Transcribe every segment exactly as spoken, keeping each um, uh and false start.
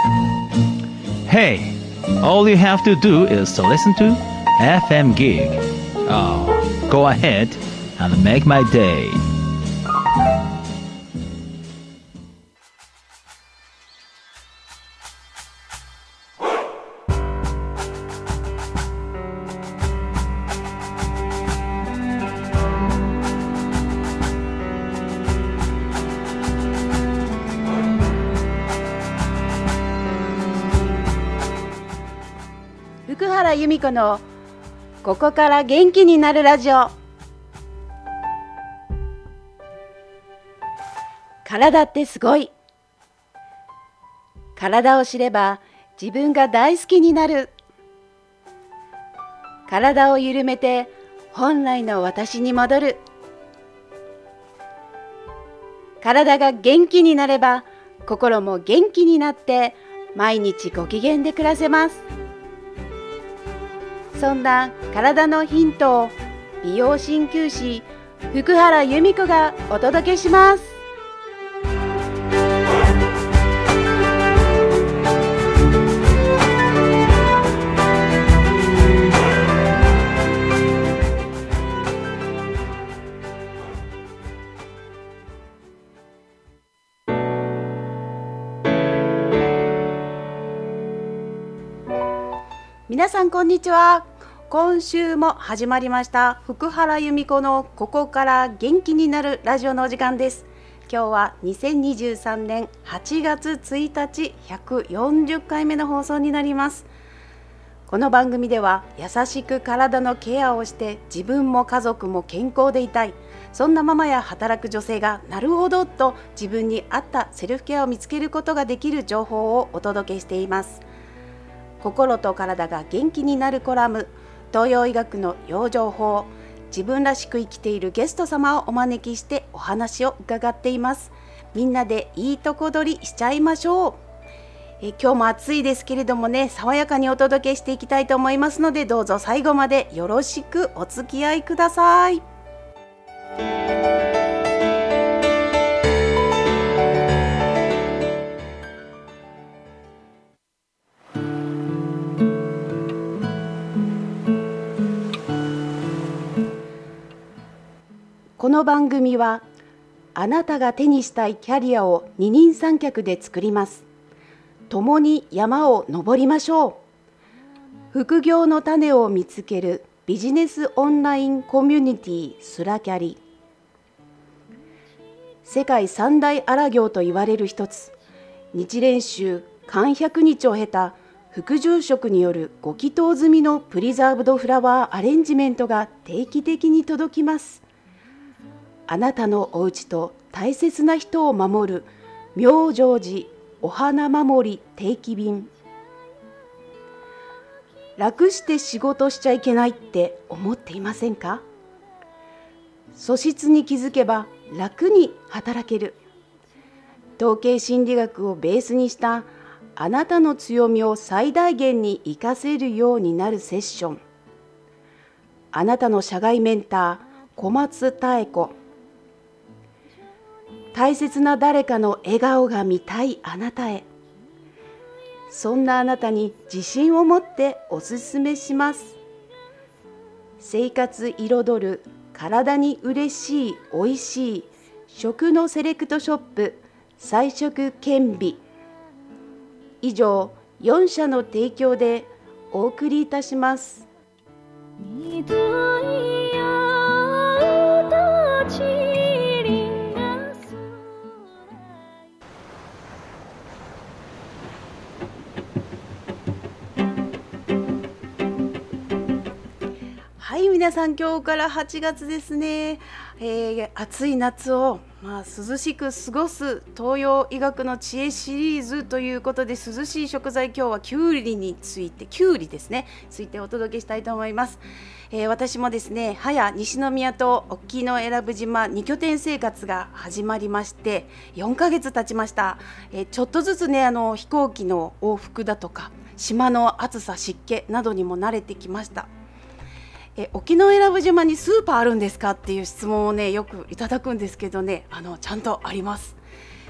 Hey, all you have to do is to listen to エフエム Gig. Oh, go ahead and make my day. 福原由美子のここから元気になるラジオ。体ってすごい。体を知れば自分が大好きになる。体を緩めて本来の私に戻る。体が元気になれば心も元気になって毎日ご機嫌で暮らせます。そんな体のヒントを美容鍼灸師福原由美子がお届けします。皆さんこんにちは。今週も始まりました福原由美子のここから元気になるラジオのお時間です。今日はにせんにじゅうさんねんはちがつついたちひゃくよんじゅっかいめの放送になります。この番組では優しく体のケアをして自分も家族も健康でいたい、そんなママや働く女性がなるほどと自分に合ったセルフケアを見つけることができる情報をお届けしています。心と体が元気になるコラム、東洋医学の養生法、自分らしく生きているゲスト様をお招きしてお話を伺っています。みんなでいいとこ取りしちゃいましょう。え今日も暑いですけれどもね、爽やかにお届けしていきたいと思いますので、どうぞ最後までよろしくお付き合いください。この番組はあなたが手にしたいキャリアを二人三脚で作ります。共に山を登りましょう。副業の種を見つけるビジネスオンラインコミュニティスラキャリ。世界三大荒行と言われる一つ、日蓮宗漢百日を経た副住職によるご祈祷済みのプリザーブドフラワーアレンジメントが定期的に届きます。あなたのお家と大切な人を守る妙成寺お花守り定期便。楽して仕事しちゃいけないって思っていませんか？素質に気づけば楽に働ける。統計心理学をベースにしたあなたの強みを最大限に活かせるようになるセッション。あなたの社外メンター小松妙子。大切な誰かの笑顔が見たいあなたへ。そんなあなたに自信を持っておすすめします。生活彩る体に嬉しいおいしい食のセレクトショップ菜食健美。以上よん社の提供でお送りいたします。はい、皆さん今日からはちがつですね。えー、暑い夏を、まあ、涼しく過ごす東洋医学の知恵シリーズということで、涼しい食材、今日はきゅうりについてきゅうりですねついてお届けしたいと思います。えー、私もですね、早西宮と沖永良部島に拠点生活が始まりましてよんかげつ経ちました。えー、ちょっとずつね、あの飛行機の往復だとか島の暑さ湿気などにも慣れてきました。え沖永良部島にスーパーあるんですかっていう質問をねよくいただくんですけどね、あのちゃんとあります。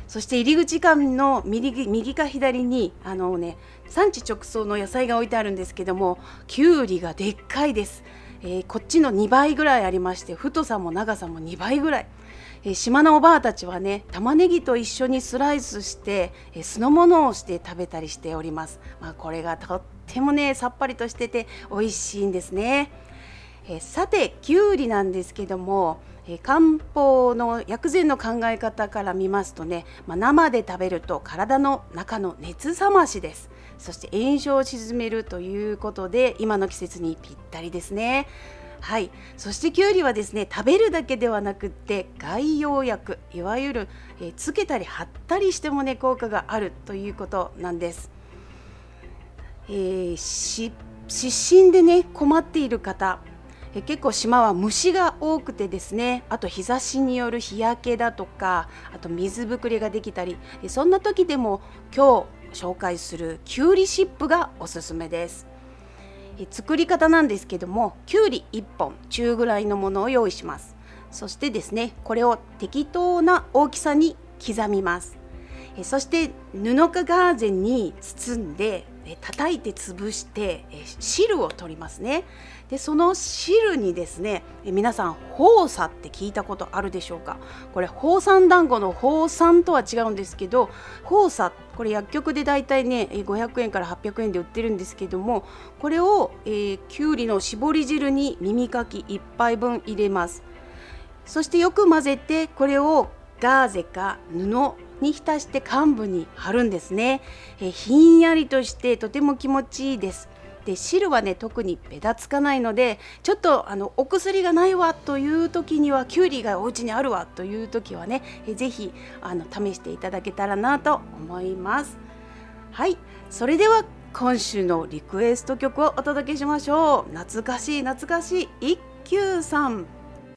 そして入り口間の右、右か左にあの、ね、産地直送の野菜が置いてあるんですけども、きゅうりがでっかいです、えー、こっちのにばいぐらいありまして、太さも長さもにばいぐらい、えー、島のおばあたちはね、玉ねぎと一緒にスライスして、えー、酢の物をして食べたりしております。まあ、これがとってもねさっぱりとしてて美味しいんですね。えー、さてきゅうりなんですけども、漢方の薬膳の考え方から見ますとね、まあ、生で食べると体の中の熱冷ましです。そして炎症を鎮めるということで、今の季節にぴったりですね。はい、そしてきゅうりはですね、食べるだけではなくって外用薬、いわゆる、えー、つけたり貼ったりしてもね効果があるということなんです。えー、し湿疹でね困っている方、え結構島は虫が多くてですね、あと日差しによる日焼けだとか、あと水ぶくれができたり、そんな時でも今日紹介するきゅうりシップがおすすめです。え作り方なんですけども、きゅうりいっぽん中ぐらいのものを用意します。そしてですね、これを適当な大きさに刻みます。えそして布かガーゼに包んで叩いて潰して汁を取りますね。でその汁にですね、皆さんホウサって聞いたことあるでしょうか。これホウサン団子のホウサンとは違うんですけど、ホウサ、これ薬局でだいたいねごひゃくえんからはっぴゃくえんで売ってるんですけども、これを、えー、きゅうりの絞り汁に耳かきいっぱいぶん入れます。そしてよく混ぜて、これをガーゼか布に浸して患部に貼るんですね。えひんやりとしてとても気持ちいいです。で汁はね特にべたつかないので、ちょっとあのお薬がないわという時には、きゅうりがお家にあるわという時はね、えぜひあの試していただけたらなと思います。はい、それでは今週のリクエスト曲をお届けしましょう。懐かしい懐かしい一休さん。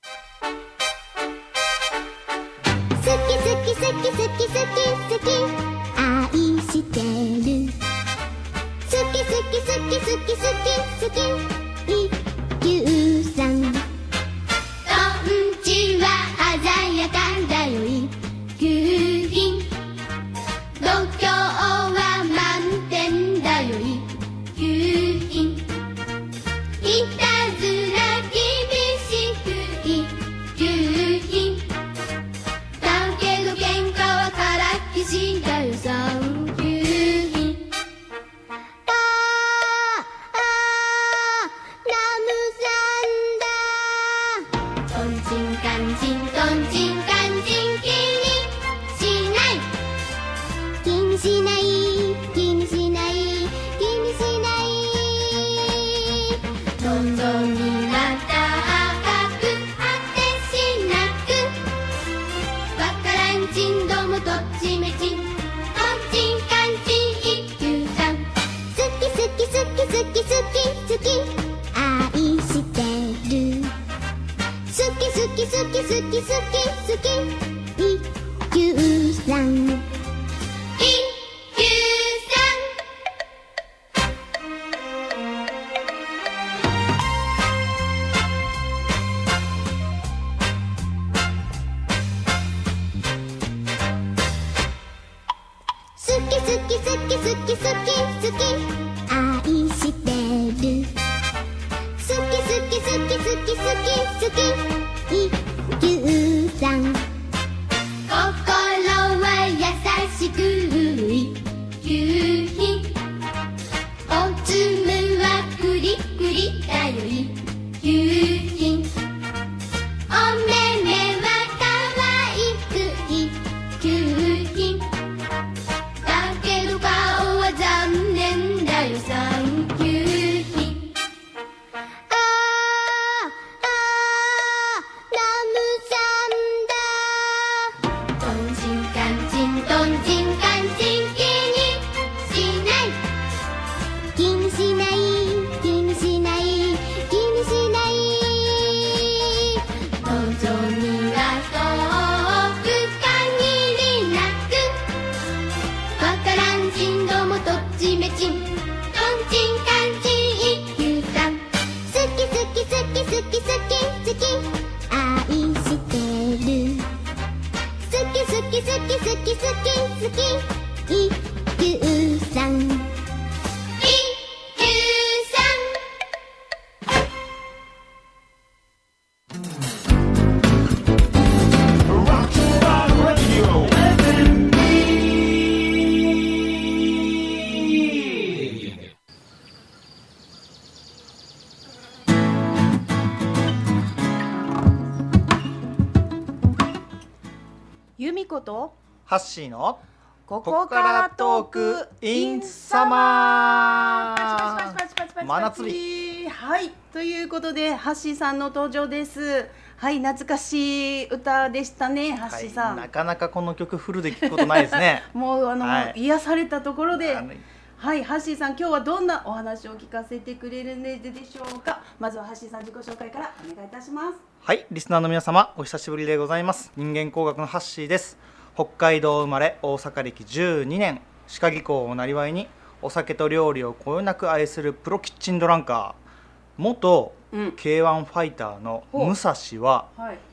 好き好き好き好き好き好き愛してる。好き好き好き好き好き好き一休さん。とんちは鮮やかだよ一休品。度胸は満点だよ一休品。いたずら厳しく一休品。だけど喧嘩はからっきしだよ三休品。ああラムさんだ。とんちんかんちんとんちんかんちん気にしない気にしない気にしない気にしない。どんどんになった赤く果てしなく。わからんちんどもどっちめちん。とんちんかんちん一休さん。好き好き好き好き好き好き愛してる。好き好き好き好き好き好き一休さん。一休さん。好き好き好き好き好き好き愛してる。好き好き好き好き好き好き一休さん。心は優しく一休品。おつむはクリクリだよ一休品。お目目は可愛く一休品。だけど顔は残念だとハッシーのここからトーク in サマーパチパチパチパチパチパチ真夏日。 はい、ということでハッシーさんの登場です。はい、懐かしい歌でしたね、ハッシーさん、 はい、なかなかこの曲フルで聴くことないですねもうあの、はい、癒されたところで、はい、ハッシーさん今日はどんなお話を聞かせてくれるんでしょうか。まずはハッシーさん自己紹介からお願いいたします。 はい、リスナーの皆様お久しぶりでございます。人間工学のハッシーです。北海道生まれ、大阪歴じゅうにねん、歯科技工をなりわいにお酒と料理をこよなく愛するプロキッチンドランカー、元 ケーワン ファイターの武蔵は、うんはい、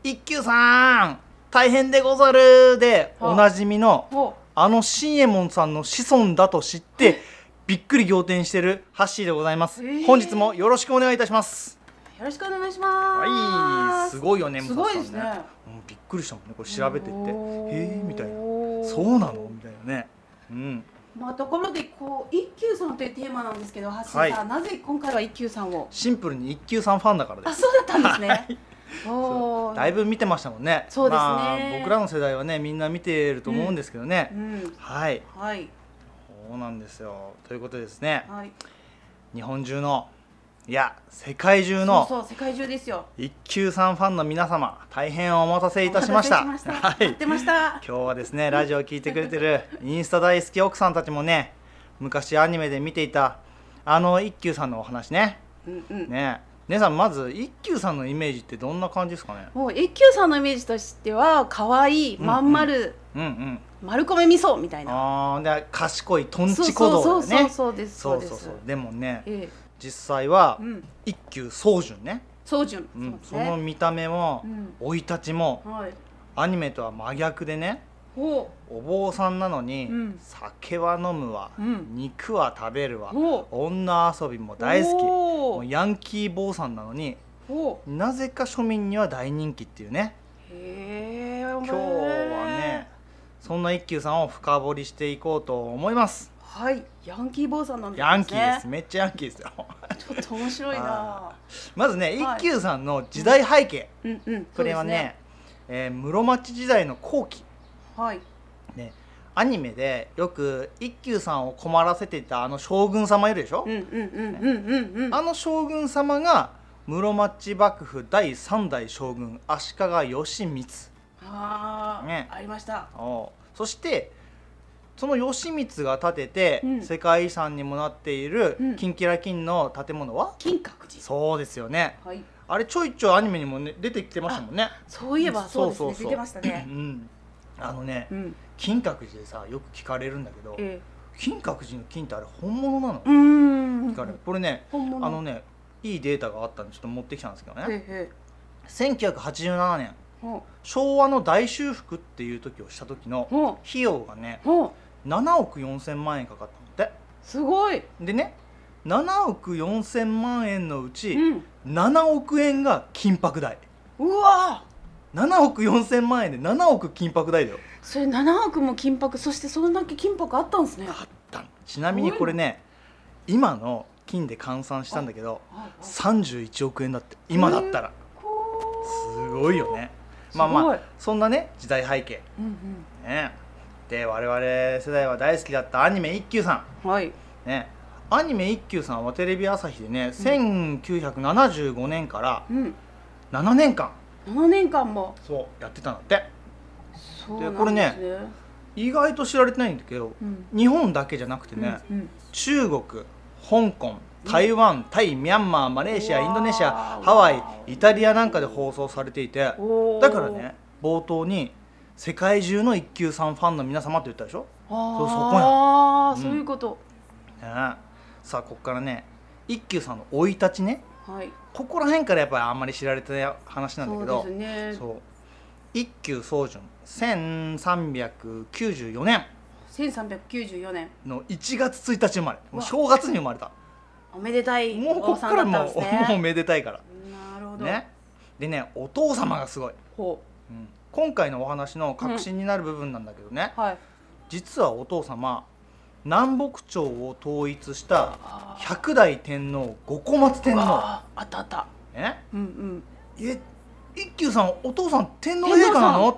一休さん大変でござるでおなじみのあの新右衛門さんの子孫だと知ってびっくり仰天してるハッシーでございます、えー、本日もよろしくお願いいたします。 よろしくお願いします。 はい、すごいよね、 すごいですね、 うん、びっくりしたもんね、これ調べてって、へえみたいな、そうなのみたいなね、うん。 まあ、ところでこう一休さんというテーマなんですけど、ハッシーさん、はい、なぜ今回は一休さんを？ シンプルに一休さんファンだからです。 あ、そうだったんですね、はい、 そうだいぶ見てましたもんね。 そうですね、 まあ、僕らの世代はねみんな見てると思うんですけどね、うんうん、はい、 はい、 そうなんですよ。ということでですね、 はい、 日本中のいや世界中のそうそう世界中ですよ、 一休さんファンの皆様大変お待たせいたしました。 お待たせしました、はい、待ってました。 今日はですねラジオを聞いてくれてるインスタ大好き奥さんたちもね、昔アニメで見ていたあの一休さんのお話ね、うんうん、ね、姉さんまず一休さんのイメージってどんな感じですかね。 もう一休さんのイメージとしては可愛いまん丸、うんうんうんうん、丸米味噌みたいな、 あで賢いとんち小僧だよね。 そうそうそうそうです、そうです。そうそうそう。 でもね、ええ、実際は、うん、一休宗純ね、 宗純、 うん、その見た目も生、うん、い立ちも、はい、アニメとは真逆でね、お坊さんなのに、うん、酒は飲むわ、うん、肉は食べるわ、女遊びも大好き、もうヤンキー坊さんなのになぜか庶民には大人気っていうね。へー、今日はねそんな一休さんを深掘りしていこうと思います。 はい、ヤンキー坊さんなんですね。 ヤンキーです、めっちゃヤンキーですよちょっと面白いなまずね、はい、一休さんの時代背景、うんうんうん、これはね、ねえー、室町時代の後期、はいね、アニメでよく一休さんを困らせていたあの将軍様いるでしょ。あの将軍様が室町幕府だいさん代将軍足利義満、 あ、ね、ありました。 そしてその義満が建てて、うん、世界遺産にもなっているキンキラキンの建物は、 うん、金閣寺。 そうですよね、 はい、 あれちょいちょいアニメにも、ね、出てきてましたもんね。 そういえばそうですね、出てましたね、うん、 あのね、うん、金閣寺でさよく聞かれるんだけど、ええ、金閣寺の金ってあれ本物なの？うーん、聞かれる。これね、あのねいいデータがあったんでちょっと持ってきたんですけどね、へへせんきゅうひゃくはちじゅうななねん昭和の大修復っていう時をした時の費用がねななおくよんせんまんえんかかったのって。 すごい。 でねななおくよんせんまんえんのうち、うん、ななおくえんが金箔代。 うわななおくよんせんまんえんでななおく金箔代だよ。 それななおくも金箔、そしてそれだけ金箔あったんですね。 あった。ちなみにこれね今の金で換算したんだけどさんじゅういちおくえんだって。今だったらすごいよね。まあまあそんなね時代背景、うんうんね、で我々世代は大好きだったアニメ一休さん、はいね、アニメ一休さんはテレビ朝日でね、うん、せんきゅうひゃくななじゅうごねんからななねんかん、 ななねんかんもそうやってたんだって。 そうなんですね。 でこれね意外と知られてないんだけど、うん、日本だけじゃなくてね、うんうん、中国、香港、台湾、うん、タイ、ミャンマー、マレーシア、インドネシア、ハワイ、イタリアなんかで放送されていて、だからね冒頭に世界中の一休さんファンの皆様って言ったでしょ。そう、そこやん。 あ、うん、そういうこと、 ね、さあここからね一休さんの生い立ちね、はい、ここら辺からやっぱりあんまり知られてない話なんだけど、 そうですね、 そう一休宗純せんさんびゃくきゅうじゅうよねんせんさんびゃくきゅうじゅうよねんのいちがつついたち生まれ。もう正月に生まれた。 おめでたいもうこっからもう、ね、もうめでたいから。 なるほど、 ね、でねお父様がすごい。ほう、うん、今回のお話の核心になる部分なんだけどね、うんはい、実はお父様南北朝を統一した百代天皇五小松天皇。 あったあった、 ね、うんうん、え一休さんお父さん天皇陛下なのって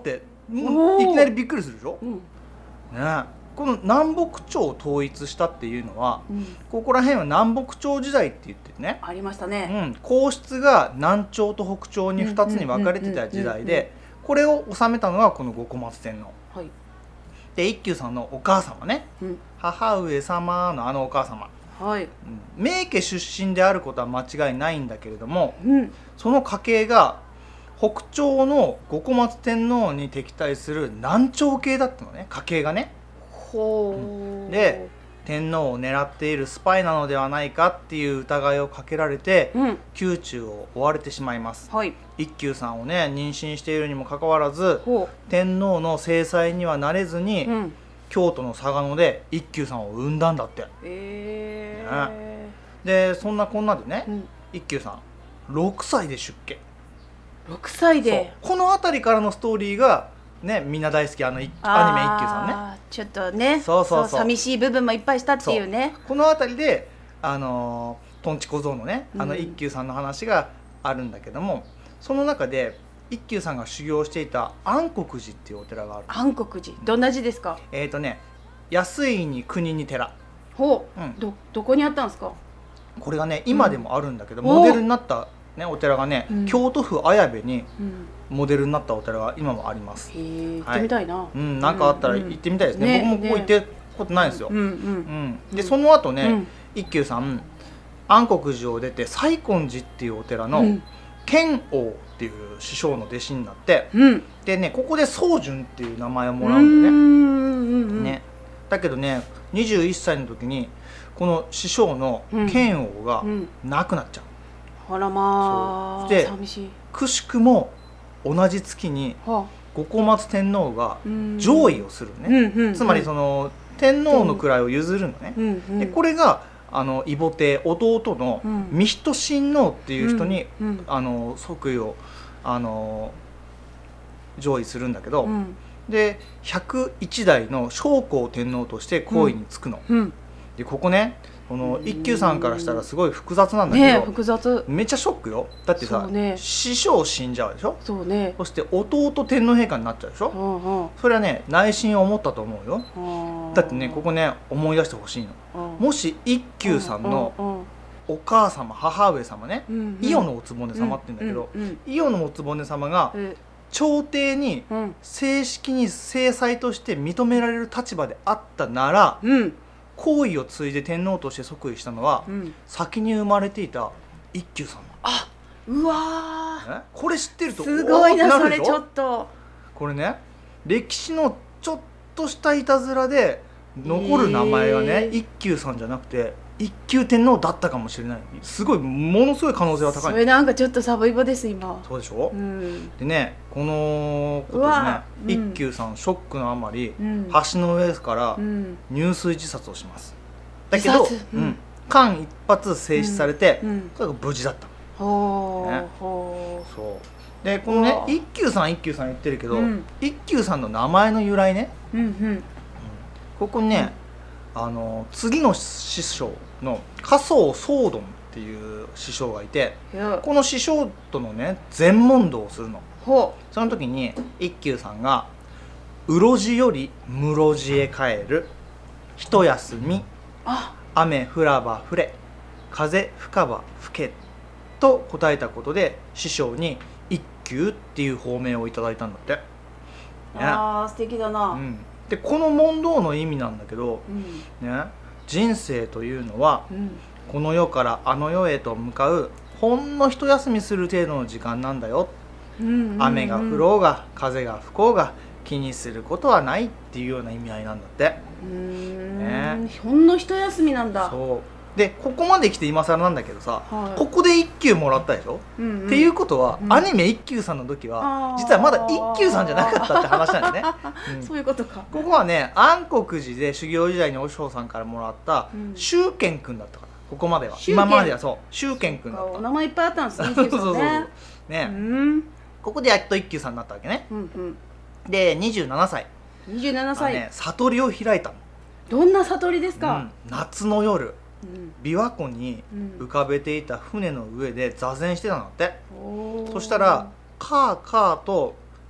もういきなりびっくりするでしょ、 うんね、この南北朝を統一したっていうのは、 うん、 ここら辺は南北朝時代って言ってね、 ありましたうね、 ん、皇室が南朝と北朝にふたつに分かれてた時代で、これを治めたのがこの後小松天皇、 はい、 で一休さんのお母様ね、 うん、 母上様のあのお母様、 はい、 うん、名家出身であることは間違いないんだけれども、 うん、 その家系が北朝の後小松天皇に敵対する南朝系だったのね、家系がね。 ほう、 で天皇を狙っているスパイなのではないかっていう疑いをかけられて、 うん、 宮中を追われてしまいます、 はい、 一休さんをね妊娠しているにもかかわらずほ天皇の正妻にはなれずに、 う、うん、 京都の嵯峨野で一休さんを産んだんだって、 えーでそんなこんなでね、 うん、 一休さんろくさいで出家、 ろくさいで、 そうこの辺りからのストーリーがね、みんな大好きあのアニメ一休さんね、 あーちょっとね、 そうそうそう寂しい部分もいっぱいしたっていうね、 この辺りであのーとんち小僧のねあのうん一休さんの話があるんだけども、その中で一休さんが修行していた安国寺っていうお寺がある。 安国寺、どんな字ですか？ えーとね安いに国に寺、 ほう、 うんどどこにあったんですか？ これがね今でもあるんだけど、 うんモデルになった、ね、お寺がね、 うん京都府綾部にうんモデルになったお寺が今もあります。 へえ、行ってみたいな、 うん、なんかあったら行ってみたいですね、 うん僕もここ行ってことないんですよ、 うんうんうん、でその後ね、 うん一休さん安国寺を出て西根寺っていうお寺のうん剣王っていう師匠の弟子になって、 うんでねここで宗純っていう名前をもうらうんだよね、 んねだけどねにじゅういっさいの時にこの師匠の剣王がうん亡くなっちゃう、 あらまあ、 そうで寂しい、 くしくも同じ月には後小松天皇があ、うん上位をするね、 うんうんうん、 つまりその天皇の位を譲るのね、 うんうん、 でこれがあの異母帝弟のうん三人親王っていう人に、 うんうんあの即位をあの上位するんだけど、 うんでひゃくいち代の正光天皇として皇位につくの、 うん、 でここねこの一休さんからしたらすごい複雑なんだけねえど、 複雑、 めっちゃショックよ。だってさ、 そうね師匠死んじゃうでしょ、 そうね、 そして弟天皇陛下になっちゃうでしょ、 うんうん、 それはね内心思ったと思うよ。だってねここね思い出してほしいの。 うんもし一休さんのうんうんお母様母上様ね、 うんうん伊予のお局様って言うんだけど、 うんうん伊予のお局様がうん朝廷にうん正式に正妻として認められる立場であったなら、 うん皇位を継いで天皇として即位したのは、 うん先に生まれていた一休さんあうわなの、ね、これ知ってるとすごいなおーってるでしょそれちょっとこれね歴史のちょっとしたいたずらで残る名前がね、 えー一休さんじゃなくて一休天皇だったかもしれない。すごいものすごい可能性は高い。 それなんかちょっとサブイボです今。 そうでしょ、 うんでねこのことうわでね、 うん一休さんショックのあまり、 うん橋の上からうん入水自殺をします。だけど、 自殺うんうん間一髪静止されて、 うんそれが無事だった。 ほう、 ねほそうでこのねうわ一休さん一休さん言ってるけど、 うん一休さんの名前の由来ね、 う、うんうんここにね、あの次の師匠の加藤宗敦っていう師匠がいて、 いやこの師匠とのね禅問答をするの。 ほその時に一休さんが「うろじよりむろじへ帰る一休みあ雨降らば降れ風吹かば吹け」と答えたことで師匠に一休っていう法名をいただいたんだって、ねあー素敵だな、うんうん、でこの問答の意味なんだけど、ね、人生というのはうんこの世からあの世へと向かうほんの一休みする程度の時間なんだよ、 うんうんうん、 雨が降ろうが風が吹こうが気にすることはないっていうような意味合いなんだって。 うーん、 ねほんの一休みなんだ。 そうでここまで来て今更なんだけどさ、 はいここで一休もらったでしょ、 うんうん、 っていうことは、 うんアニメ一休さんの時はあー実はまだ一休さんじゃなかったって話なんだよね、うんそういうことか。 ここはね安国寺で修行時代にお師匠さんからもらったうん周健君だったからここまでは周健今まではそう周健君だったお名前いっぱいあったんですね。 そうそうそうそうね。 ね、 うんここでやっと一休さんになったわけね。 うんうん。 でにじゅうななさい二十七あ歳、 ね悟りを開いたの、 どんな悟りですか。 うん夏の夜うん琵琶湖にうん浮かべていた船の上で座禅してたんだって、 おーそしたらカーカーと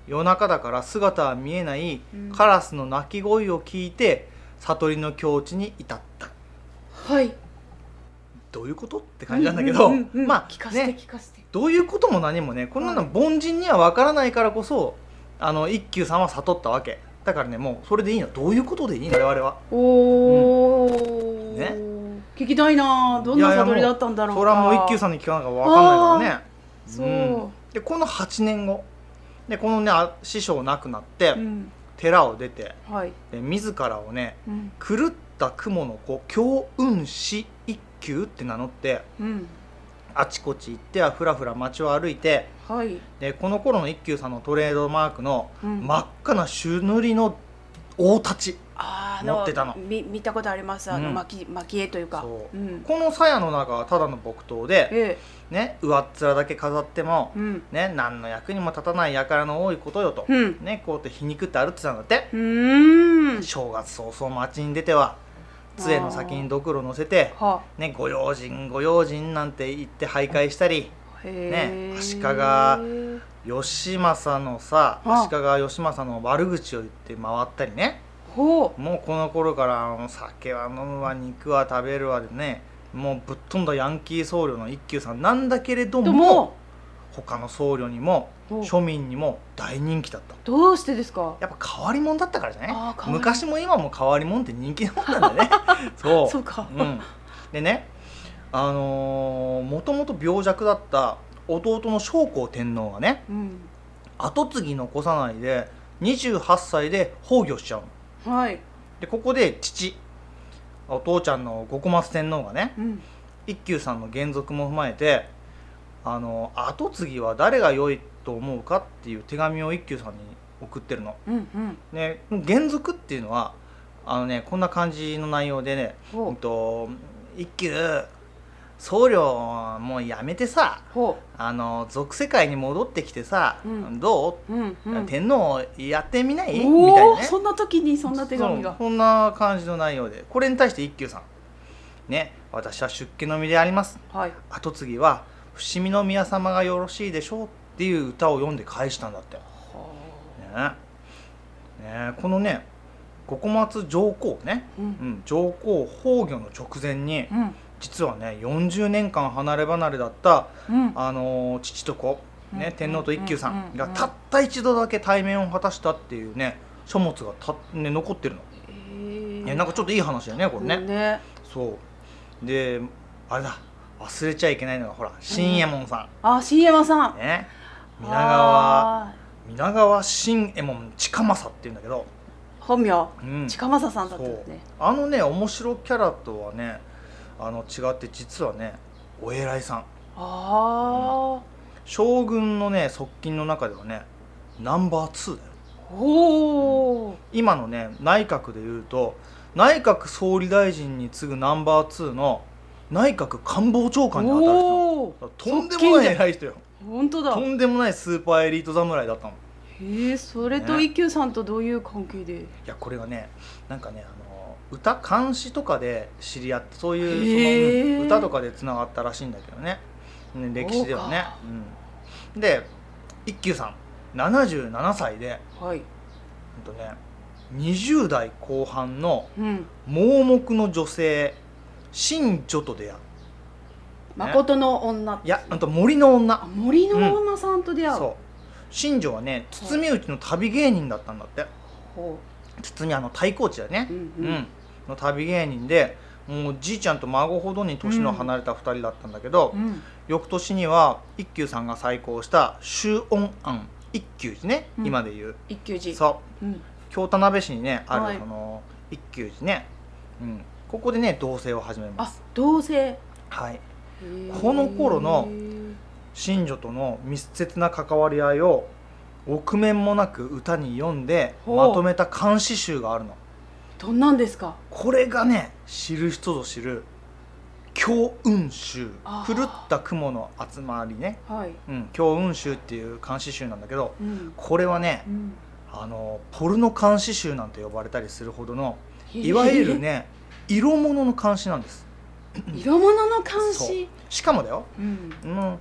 夜中だから姿は見えない、 うん、 カラスの鳴き声を聞いて悟りの境地に至った。 はい。 どういうことって感じなんだけど、 うんうんうんうん、 まあ聞かせてね聞かせて。 どういうことも何もね、こんなの凡人には分からないからこそ、あの一休さんは悟ったわけだからね、もうそれでいいの。どういうことでいいの我々は。 おー、 うん、 ね、 聞きたいな。どんな悟りだったんだろうか。 それはもう一休さんに聞かなきゃ分かんないからね。 そう、 うん、でこのはちねんごでこのね師匠亡くなって、うん、寺を出て、 はい、 で自らをね、うん、狂った雲の子強運師一休って名乗って、うん、あちこち行ってはふらふら街を歩いて、はい、でこの頃の一休さんのトレードマークの真っ赤な朱塗りの大太刀、あ持ってたの。 見, 見たことあります。あの、うん、蒔絵というかそう、うん、この鞘の中はただの木刀で、ええね、上っ面だけ飾っても、うんね、何の役にも立たない輩の多いことよと、うんね、こうやって皮肉って歩ってたんだって。うーん正月早々街に出ては杖の先にドクロ乗せて、ね、ご用心ご用心なんて言って徘徊したり、ね、足利義政のさ足利義政の悪口を言って回ったりね。ほうもうこの頃から酒は飲むわ肉は食べるわでね、もうぶっ飛んだヤンキー僧侶の一休さんなんだけれども、も他の僧侶にも庶民にも大人気だった。 どうしてですか？ やっぱ変わり者だったからじゃない？昔も今も変わり者って人気なもんなんだね。そうそうか、 うん、でね、あのー、もともと病弱だった弟の正光天皇がね、うん、跡継ぎ残さないでにじゅうはっさいで崩御しちゃうの。はい、でここで父お父ちゃんの後小松天皇がね、うん、一休さんの原則も踏まえて、あの跡継ぎは誰が良いと思うかっていう手紙を一休さんに送ってるの、うんうんね、原則っていうのはあの、ね、こんな感じの内容でね、うんと、一休僧侶もうやめてさ、あの俗世界に戻ってきてさ、うん、どう、うんうん、天皇やってみないみたいなね。 そんな時にそんな手紙が。 そんな感じの内容で、これに対して一休さんね、私は出家の身であります、はい、跡継ぎは伏見宮様がよろしいでしょうっていう歌を読んで返したんだって、はねね、このね後小松上皇ね、うんうん、上皇崩御の直前に、うん、実はねよんじゅうねんかん離れ離れだった、うんあのー、父と子、ねうん、天皇と一休さんがたった一度だけ対面を果たしたっていうね書物がた、ね、残ってるの、えーね、なんかちょっといい話だよねこれね、ねそうであれだ忘れちゃいけないのがほら新右衛門さん、 うん、あ新右衛門さん、 ね、皆川皆川新右衛門近政っていうんだけど本名、うん、近政さんだったんですね。 あのね面白キャラとはねあの違って実はねお偉いさん、あ、うん、将軍のね側近の中ではねナンバーツーだよ。お、うん、今のね内閣でいうと内閣総理大臣に次ぐナンバーツーの内閣官房長官に当たる人、とんでもない偉い人よ。 本当だ。 とんでもないスーパーエリート侍だったの。 へえ、それと一休さんとどういう関係で、ね、 いやこれがねなんかねあの歌漢詩とかで知り合ってそういうその歌とかでつながったらしいんだけどね、ね歴史ではね、うん、で一休さんななじゅうななさいで、はい、ほんとねにじゅうだいこう半の盲目の女性神女と出会う、ね、 誠の女、 いやあと森の女、 森の女さんと出会う、うん、そう神女はね堤内の旅芸人だったんだって、ほう堤あの太鼓地だね、うんうんうん、の旅芸人でもうじいちゃんと孫ほどに年の離れたふたりだったんだけど、うん、翌年には一休さんが再興した周恩庵一休寺ね、うん、今でいう一休寺、 そう、うん、京田辺市にねある、はい、その一休寺ね、うん、ここでね同棲を始めます。 あ、同棲、 はい、この頃の神女との密接な関わり合いを臆面もなく歌に読んでまとめた漢詩集があるの。 どんなんですか？ これがね知る人ぞ知る強運集、狂った雲の集まりね、はい、うん、強運集っていう漢詩集なんだけど、うん、これはね、うん、あのポルノ漢詩集なんて呼ばれたりするほどのいわゆるね色物の漢詩なんです。 色物の漢詩、 しかもだよ、うんうん、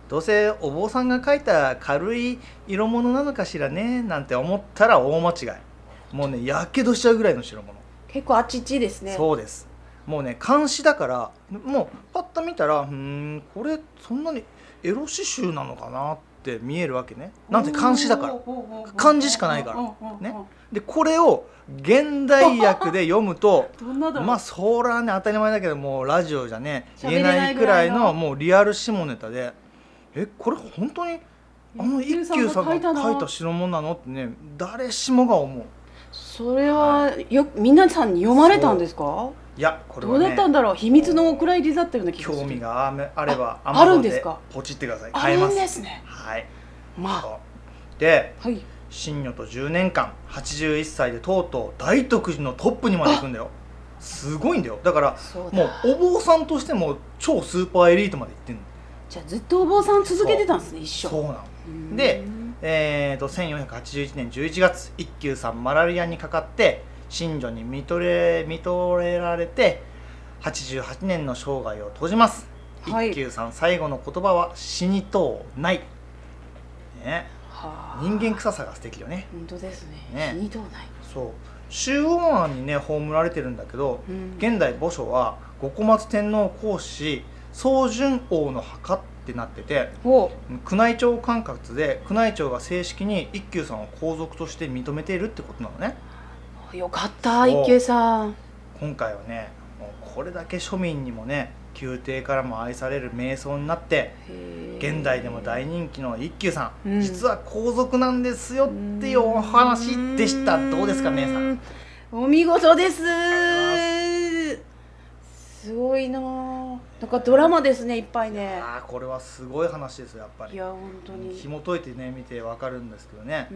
どうせお坊さんが描いた軽い色物なのかしらねなんて思ったら大間違い。もうねやけどしちゃうぐらいの白物。 結構あっちっちですね。 そうです。もうね漢詩だからもうパッと見たらうーんこれそんなにエロ詩集なのかなって見えるわけね。なんて漢詩だから漢字しかないからね。でこれを現代訳で読むとまあそらね当たり前だけどもうラジオじゃね言えないくらいのもうリアル下ネタで、えこれ本当にあの一休さんが書いた白物なのってね誰しもが思う。 それはよ皆さんに読まれたんですか？ いやこれはねどうだったんだろう。秘密のお蔵入りだったような気がする。 興味があればあるんですか？ ポチってください。 買えます。あるんですね。 はい。 まあで、 はい、 神女とじゅうねんかんはちじゅういっさいでとうとう大徳寺のトップにまで行くんだよ。すごいんだよ。だからもうお坊さんとしても超スーパーエリートまで行ってんの。 じゃあずっとお坊さん続けてたんですね。一生。 そうなの。で、えー、とせんよんひゃくはちじゅういちねんじゅういちがつ一休さんマラリアにかかって神女に見とれ見とれられてはちじゅうはちねんの生涯を閉じます。はい、一休さん最後の言葉は死にとうない、ね、はあ、人間臭さが素敵よね。 本当ですね。 ね、 死にとうない。 そう周恩案にね葬られてるんだけど、うん、現代墓所は五小松天皇皇子宗順王の墓ってなってて、宮内庁管轄で宮内庁が正式に一休さんを皇族として認めているってことなのね。 よかった一休さん。 今回はねもうこれだけ庶民にもね宮廷からも愛される名僧になって現代でも大人気の一休さん、うん、実は皇族なんですよっていうお話でした。どうですか姉さん。 お見事です。すごいな。なんかドラマですねいっぱいね。 あこれはすごい話ですよやっぱり。 いや本当に紐解いてね見てわかるんですけどね、うん、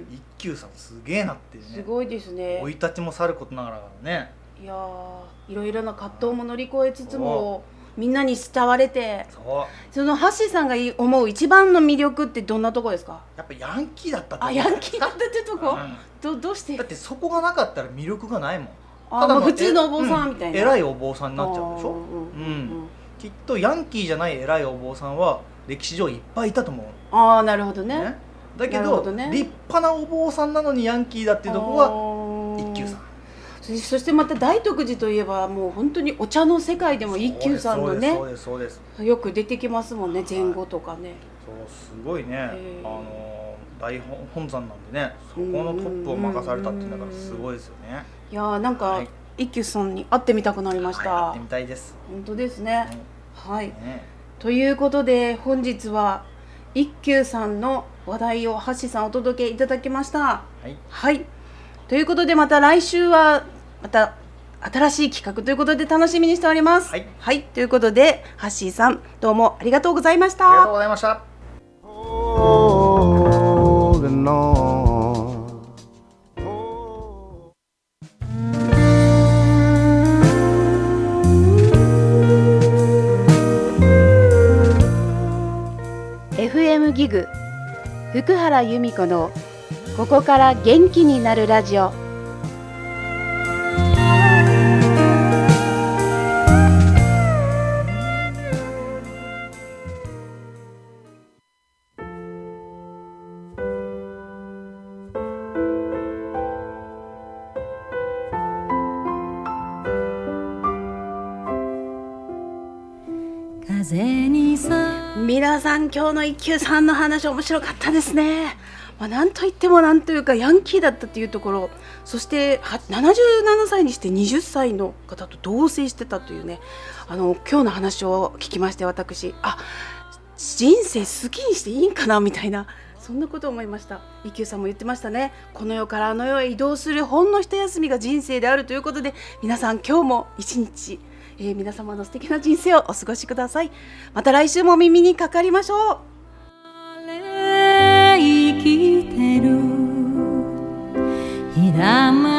一休さんすげえなっていうね。 すごいですね。 生い立ちもさることながらね。 いやいろいろな葛藤も乗り越えつつもみんなに慕われて、 そうそのハッシーさんが思う一番の魅力ってどんなとこですか？ やっぱヤンキーだったって。 あヤンキーだったってとこ、うん、ど, どうしてだってそこがなかったら魅力がないもん。 ただの普通のお坊さんみたいな、 うん、偉いお坊さんになっちゃうでしょ、うんうんうん、きっとヤンキーじゃない偉いお坊さんは歴史上いっぱいいたと思う。 ああなるほど ね, ねだけ ど, ど、ね、立派なお坊さんなのにヤンキーだっていうところは一休さん。 そ, そしてまた大徳寺といえばもう本当にお茶の世界でも一休さんのねそうですそうですそうです。 よく出てきますもんね前後とかね。 そうすごいね、あの大本山なんでねそこのトップを任されたっていうんだからすごいですよね。 いやなんか、はい、一休さんに会ってみたくなりました。 はい、会ってみたいです。 本当ですね、うん、はい、 ね、 ということで本日は一休さんの話題を橋さんお届けいただきました。はい、はい、ということでまた来週はまた新しい企画ということで楽しみにしております。はい、はい、ということでハッシーさんどうもありがとうございました。 ありがとうございました。 エフエム ギグ福原由美子のここから元気になるラジオ。皆さん今日の一休さんの話面白かったですね。まあ、なんといってもなんというかヤンキーだったっていうところ、そしてななじゅうななさいにしてはたちの方と同棲してたというね、あの今日の話を聞きまして私あ人生好きにしていいんかなみたいなそんなことを思いました。一休さんも言ってましたね。この世からあの世へ移動するほんの一休みが人生であるということで皆さん今日も一日えー、皆様の素敵な人生をお過ごしください。また来週も耳にかかりましょう。生きてる日だま